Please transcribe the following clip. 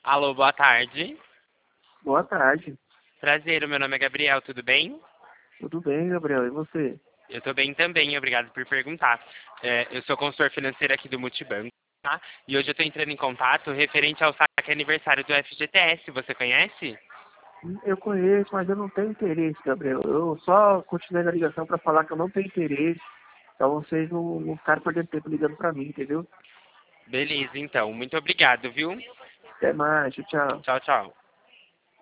Alô, boa tarde. Boa tarde. Prazer, o meu nome é Gabriel, tudo bem? Tudo bem, Gabriel? E você? Eu tô bem também, obrigado por perguntar. Eu sou consultor financeiro aqui do Multibanco, tá? E hoje eu tô entrando em contato referente ao saque aniversário do FGTS, você conhece? Eu conheço, mas eu não tenho interesse, Gabriel. Eu só continuei na ligação para falar que eu não tenho interesse. Então vocês não ficaram perdendo tempo ligando para mim, entendeu? Beleza, então. Muito obrigado, viu? Até mais, tchau, tchau. Tchau, tchau.